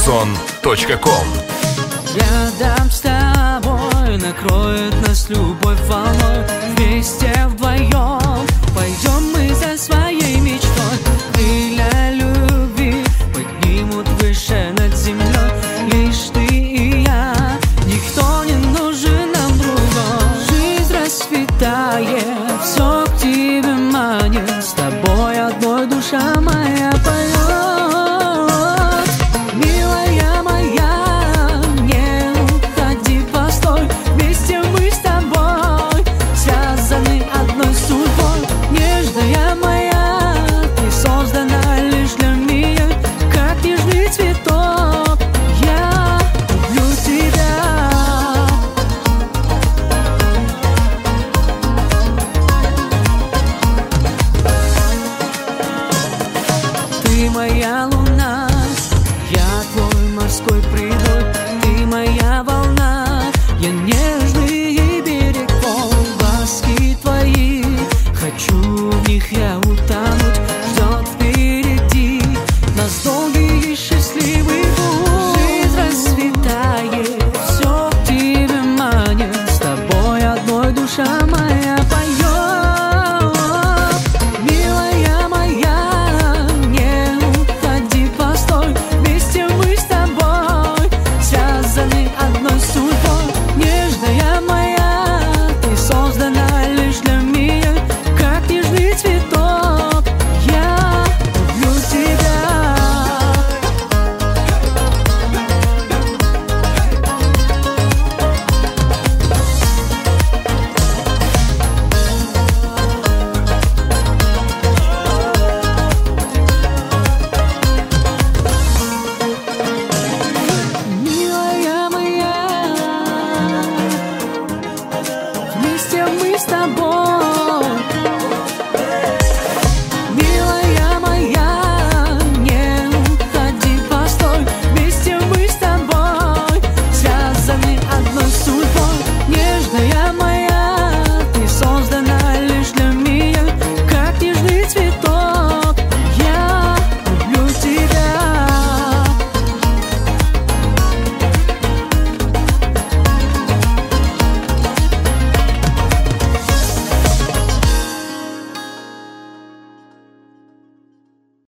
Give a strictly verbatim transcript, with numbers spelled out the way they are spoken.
шансон точка ком. Рядом с тобой накроет нас любовь волной. Вместе вдвоем пойдем мы за своей мечтой. Крылья любви поднимут выше над землей. Лишь ты и я, никто не нужен нам другой. Жизнь расцветает, все к тебе манит. С тобой одной душа моя поет. Милая моя, не уходи, постой. Вместе мы с тобой связаны одной судьбой. Нежная моя, ты создана лишь для меня, как нежный цветок. Я люблю тебя. Ты моя луна, я твой морской прибой. Ты моя волна, я нежный берег. О, ласки твои, хочу в них